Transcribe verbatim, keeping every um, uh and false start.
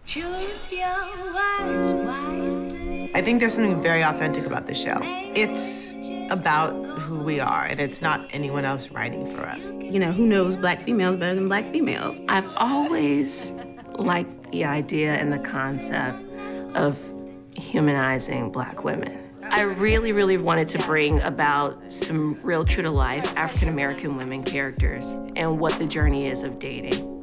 Choose your words wisely. I think there's something very authentic about the show. It's about who we are, and it's not anyone else writing for us. You know, who knows black females better than black females? I've always liked the idea and the concept of humanizing black women. I really, really wanted to bring about some real true-to-life African-American women characters and what the journey is of dating.